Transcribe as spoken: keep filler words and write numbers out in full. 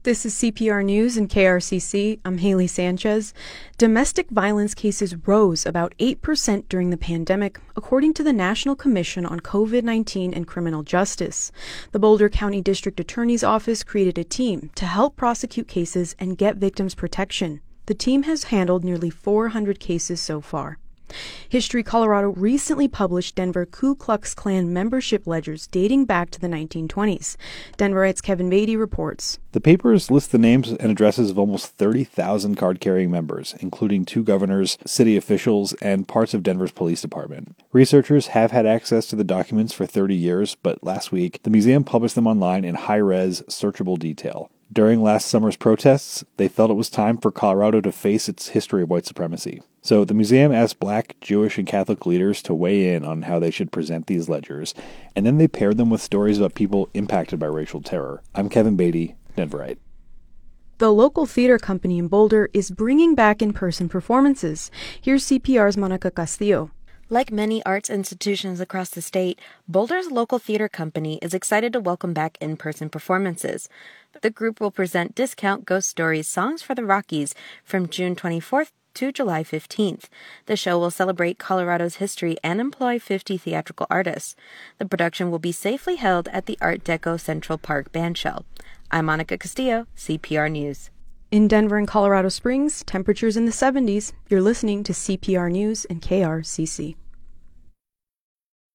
This is C P R News and K R C C. I'm Haley Sanchez. Domestic violence cases rose about eight percent during the pandemic, according to the National Commission on COVID nineteen and Criminal Justice. The Boulder County District Attorney's Office created a team to help prosecute cases and get victims protection. The team has handled nearly four hundred cases so far. History Colorado recently published Denver Ku Klux Klan membership ledgers dating back to the nineteen twenties. Denverite's Kevin Beatty reports. The papers list the names and addresses of almost thirty thousand card-carrying members, including two governors, city officials, and parts of Denver's police department. Researchers have had access to the documents for thirty years, but last week, the museum published them online in high-res, searchable detail. During last summer's protests, they felt it was time for Colorado to face its history of white supremacy. So the museum asked Black, Jewish, and Catholic leaders to weigh in on how they should present these ledgers, and then they paired them with stories about people impacted by racial terror. I'm Kevin Beatty, Denverite. The local theater company in Boulder is bringing back in-person performances. Here's C P R's Monica Castillo. Like many arts institutions across the state, Boulder's local theater company is excited to welcome back in-person performances. The group will present Discount Ghost Stories Songs for the Rockies from June twenty-fourth to July fifteenth. The show will celebrate Colorado's history and employ fifty theatrical artists. The production will be safely held at the Art Deco Central Park Bandshell. I'm Monica Castillo, C P R News. In Denver and Colorado Springs, temperatures in the seventies. You're listening to C P R News and K R C C.